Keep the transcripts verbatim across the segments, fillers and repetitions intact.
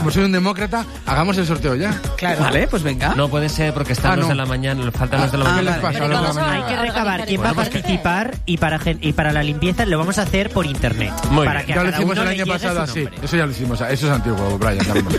como soy un demócrata, hagamos el sorteo ya. Claro. Vale, pues venga. No puede ser porque están Ah, los no. de la mañana, faltan los de la Ah, mañana. les pasa, Pero los de la vamos a- mañana. Hay que recabar quién va Bueno, a pues que- participar y para gen- y para la limpieza lo vamos a hacer por internet. Muy para bien. que a Ya lo cada hicimos uno el le año llegue pasado su así. nombre. Eso ya lo hicimos. Eso es antiguo, Brian. calma.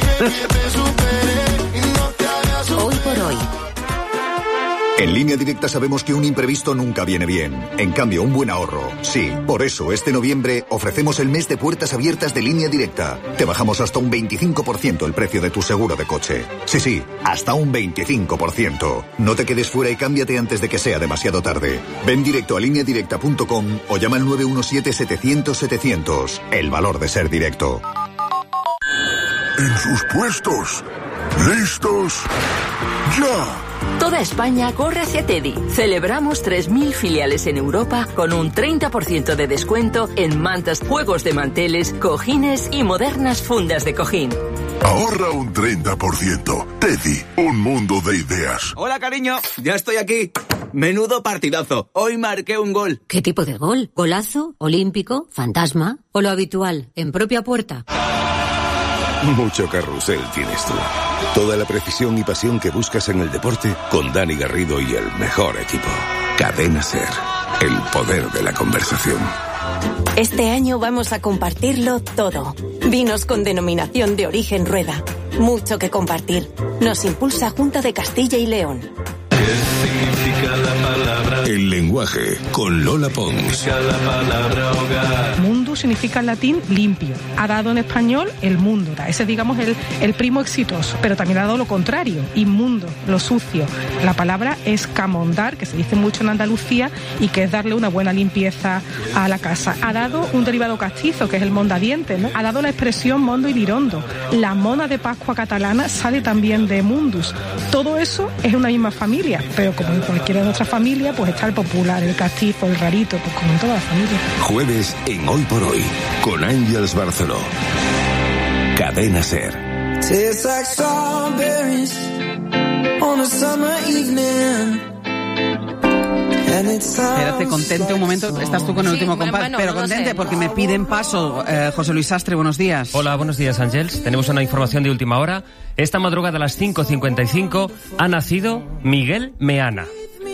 Hoy por hoy. En Línea Directa sabemos que un imprevisto nunca viene bien. En cambio, un buen ahorro, sí. Por eso, este noviembre ofrecemos el mes de puertas abiertas de Línea Directa. Te bajamos hasta un veinticinco por ciento el precio de tu seguro de coche. Sí, sí, hasta un veinticinco por ciento. No te quedes fuera y cámbiate antes de que sea demasiado tarde. Ven directo a línea directa punto com o llama al nueve uno siete setecientos setecientos. El valor de ser directo. En sus puestos. ¿Listos? ¡Ya! Toda España corre hacia Teddy. Celebramos tres mil filiales en Europa con un treinta por ciento de descuento en mantas, juegos de manteles, cojines y modernas fundas de cojín. Ahorra un treinta por ciento. Teddy, un mundo de ideas. Hola, cariño. Ya estoy aquí. Menudo partidazo. Hoy marqué un gol. ¿Qué tipo de gol? ¿Golazo? ¿Olímpico? ¿Fantasma? ¿O lo habitual, en propia puerta? Mucho carrusel tienes tú. Toda la precisión y pasión que buscas en el deporte con Dani Garrido y el mejor equipo. Cadena Ser. El poder de la conversación. Este año vamos a compartirlo todo. Vinos con denominación de origen Rueda. Mucho que compartir. Nos impulsa Junta de Castilla y León. El lenguaje con Lola Pons. Mundo significa en latín limpio. Ha dado en español el mundo. Ese, digamos, el, el primo exitoso. Pero también ha dado lo contrario, inmundo, lo sucio. La palabra es camondar, que se dice mucho en Andalucía, y que es darle una buena limpieza a la casa. Ha dado un derivado castizo, que es el mondadiente, ¿no? Ha dado la expresión mondo y lirondo. La mona de Pascua catalana sale también de mundus. Todo eso es una misma familia, pero como en cualquiera de nuestras familias, pues está el popular, el castizo, el rarito, pues como en todas las familias. Jueves en Hoy por Hoy con Ángeles Barceló. Cadena Ser. Tastes like strawberries on a summer evening. Espérate, contente un momento, estás tú con el Sí, último compás, bueno, pero no lo contente sé. porque me piden paso. eh, José Luis Sastre, buenos días. Hola, buenos días, Ángels. Tenemos una información de última hora. Esta madrugada a las cinco cincuenta y cinco ha nacido Miguel Meana.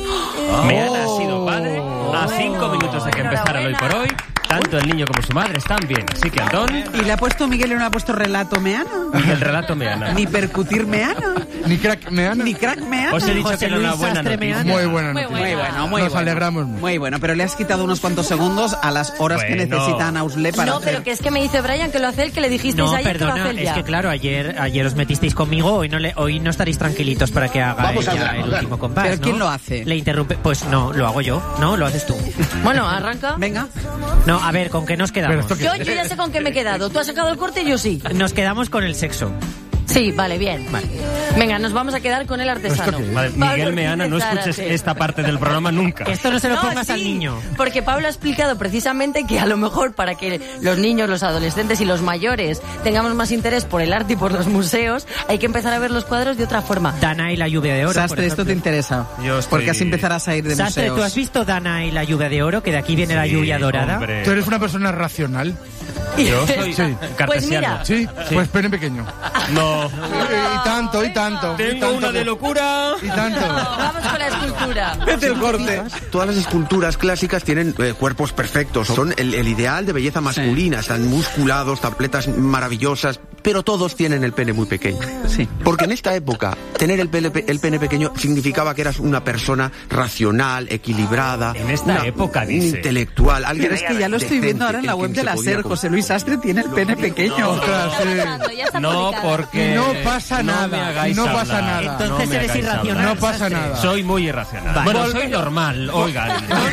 Meana ha sido padre a cinco minutos de que empezara el Hoy por Hoy. Tanto el niño como su madre están bien. Así que, Antón, ¿Y le ha puesto Miguel y no le ha puesto relato meana? el relato Meana. Ni percutir meana, Ni crack meana. ni crack meana. Os he dicho José que era una Luis buena Sastre noticia. Meana. Muy buena Muy noticia. Muy bueno, muy Nos bueno. alegramos mucho. Muy bueno, pero le has quitado unos cuantos segundos a las horas que Bueno. necesitan Ausle para No, hacer... pero que es que me dice Brian que lo hace él, que le dijisteis No, ayer que lo perdona, hace él es ya. que claro, ayer ayer os metisteis conmigo, hoy no le, hoy no estaréis tranquilitos para que haga Vamos a ella hablar, el hablar. último compás, ¿Pero ¿no? quién lo hace? Le interrumpe, pues no, lo hago yo, no, lo haces tú. Bueno, arranca. Venga. No, a ver, ¿con qué nos Pero quedamos? esto que- Yo, yo ya sé con qué me he quedado. ¿Tú has sacado el corte? Yo sí. Nos quedamos con el sexo. Sí, vale, bien. Vale. Venga, nos vamos a quedar con el artesano. Vale, Pablo Miguel Ortiz Meana, no escuches Zárate. esta parte del programa nunca. Esto no se lo No, pongas sí, al niño. Porque Pablo ha explicado precisamente que a lo mejor para que los niños, los adolescentes y los mayores tengamos más interés por el arte y por los museos, hay que empezar a ver los cuadros de otra forma. Dana y la lluvia de oro. Sastre, por esto te ejemplo. interesa. Yo estoy- Porque así empezarás a ir de Sastre, museos. ¿tú has visto Dana y la lluvia de oro? Que de aquí viene la lluvia dorada. Hombre. Tú eres una persona racional. Yo soy Sí. cartesiano. Pues mira. Sí, pues pene pequeño. No. Y tanto, y tanto. y Tengo tanto una de que- locura. Y tanto. Vamos con la escultura. Vete el corte. Todas las esculturas clásicas tienen eh, cuerpos perfectos. Son el, el ideal de belleza masculina. Están musculados, tabletas maravillosas. Pero todos tienen el pene muy pequeño. Sí. Porque en esta época, tener el pene, el pene pequeño significaba que eras una persona racional, equilibrada. En esta una- época, un dice. intelectual. Alguien Pero es que ya lo estoy decente, viendo ahora en la el web que de la se podía SER. con- José Luis Sastre tiene el pene pequeño. Ostras, sí. Ya está No, publicado. porque... Y no pasa no nada, me hagáis y no hablar. pasa nada. Entonces No me eres hagáis irracional. hablar. No pasa Sastre. nada. Soy muy irracional. Vale. Bueno, Vol- soy normal, oigan.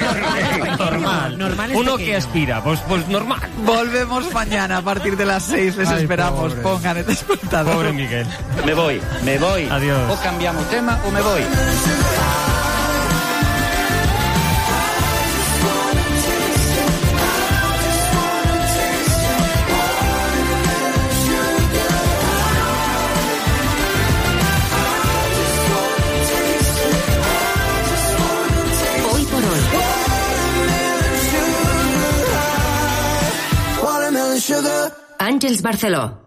normal. Normal es Uno pequeño. que aspira, pues, pues normal. Volvemos mañana a partir de las seis. Les Ay, esperamos. pobre. Pongan el despertador. Pobre Miguel. Me voy, me voy. Adiós. O cambiamos tema o me voy. Hoy por hoy. Watermelon sugar. Àngels Barceló.